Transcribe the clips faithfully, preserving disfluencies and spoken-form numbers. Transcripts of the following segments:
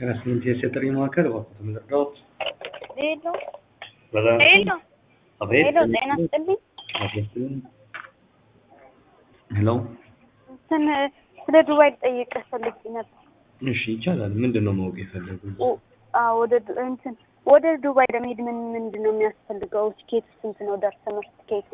Finalmente የጥሪ ማዕከል እባክዎትን ልርዳዎት? ሄሎ በጣም ሄሎ አቤት ሄሎ ጤና ይስጥልኝ። አቤት ሄሎ እንትን ስለ ዱባይ ልጠይቅህ ፈልጌ ነበር። እሺ ይቻላል። ምንድነው ማወቅ የፈለጉት? አዎ ወደ እንትን ወደ ዱባይ ለመሄድ ምን ምንድነው የሚያስፈልገው? ቲኬት ስንት ነው? ደርሰ መልስ ቲኬቱ?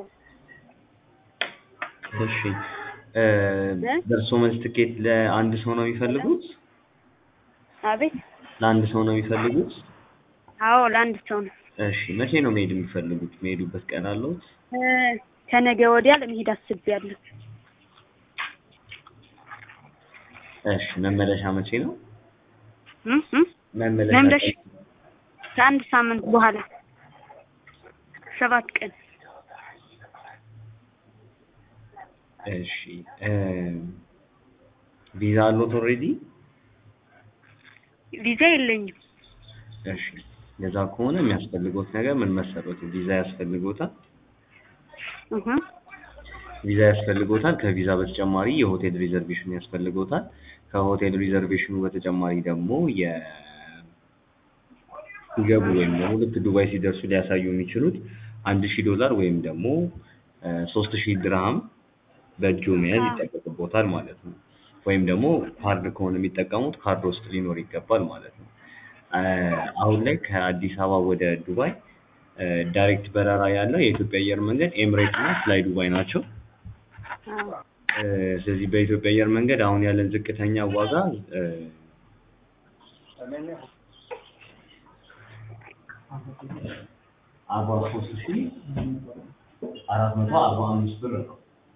እሺ እ ደርሶ መልስ ቲኬት ለአንድ ሰው ነው የሚፈልጉት? አቤት ለአንድ ሰው ነው የሚፈልጉት? አዎ ለአንድ ሰው ነው። እሺ መቼ ነው መሄድ የሚፈልጉት? መሄዱበት ቀን አለዎት? እ ከነገ ወዲያ ለመሄድ አስቤያለሁ። እሺ መመለሻ መቼ ነው? እም እም መመለሻ መመለሻ ከአንድ ሳምንት በኋላ ሰባት ቀን። እሺ እ ቪዛ አለዎት ኦልሬዲ? ቪዛ የለኝም። እሺ ለዛ ከሆነ የሚያስፈልገውት ነገር ምን መሰሎት? ቪዛ ያስፈልጎታል። እህ ቪዛ ያስፈልጎታል። ከቪዛ በተጨማሪ የሆቴል ሪዘርቬሽን ያስፈልጎታል። ከሆቴል ሪዘርቬሽኑ በተጨማሪ ደግሞ የ ሲገቡ ወይም ደግሞ ልክ ዱባይ ሲደርሱ ሊያሳዩ የሚችሉት አንድ ሺህ ዶላር ወይም ደግሞ ሶስት ሺህ ድርሃም በእጆ መያዝ ይጠበቅቦታል ማለት ነው። ወይም ደግሞ ካርድ ከሆነ የሚጠቀሙት ካርድ ውስጥ ሊኖር ይገባል ማለት ነው። አሁን ላይ ከአዲስ አበባ ወደ ዱባይ ዳይሬክት በረራ ያለው የኢትዮጵያ አየር መንገድ ኤምሬት እና ፍላይ ዱባይ ናቸው። ስለዚህ በኢትዮጵያ አየር መንገድ አሁን ያለን ዝቅተኛ ዋጋ አርባ ሶስት ሺህ አራት መቶ አርባ አምስት ብር ነው።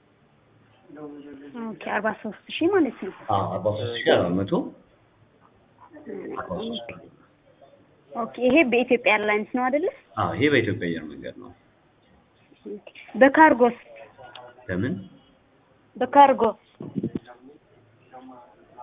ኦኬ አርባ ሶስት ሺህ ማለት ነው። አዎ አርባ ሶስት ሺህ አራት መቶ ኦኬ ይሄ በኢትዮጵያ ኤርላይንስ ነው አይደል? አዎ ይሄ በኢትዮጵያ አየር መንገድ ነው። በካርጎስ? ለምን? በካርጎ